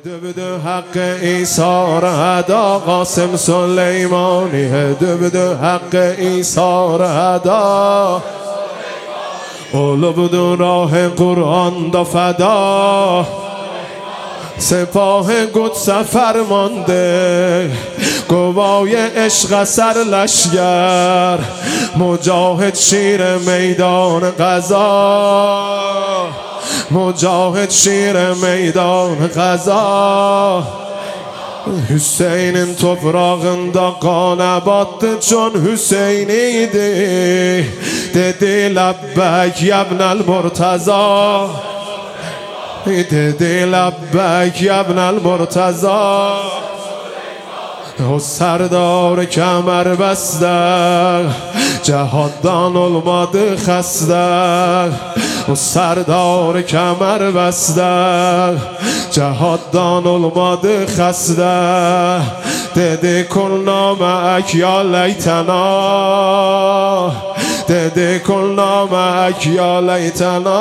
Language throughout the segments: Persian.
بده حق ایثار هدا قاسم سلیمانی بده حق ایثار هدا اولو بدو راه قرآن دا فدا سپاه قدس فرمانده گوای عشق سر لشگر مجاهد شیر میدان غزا مجاهد شیر میدان غزا Hüseyin'in toprağında kan battı çon Hüseyin'iydi dedi lebbek yebnel Murtaza dedi lebbek yebnel Murtaza O serdar kemer beste cehaddan olmadı xəstə O serdar kemer beste cehaddan olmadı xəstə dedi kulnamek ya leytena dedi kulnamek ya leytena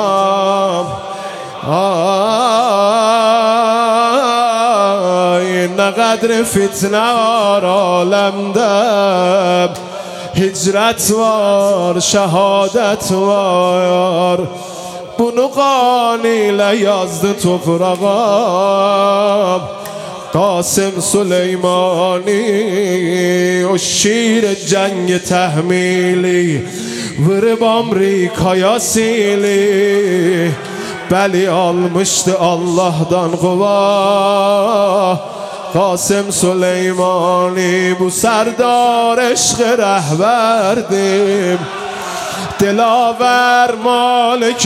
نه قدر فتنه عالمده هجرت var şehadet var bunu qaniyle yazdı toprağa Qasım Süleymani o şir cengi tehmili vırıb Amerikaya sili Bəli almışdı Allah'dan qova Qasım Süleymani bu serdar eşq rəhbərdim Dilaver malik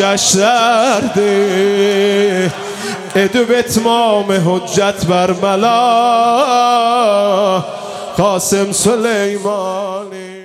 əşlərdi Edib etmam hüccət bərməla Qasım Süleymani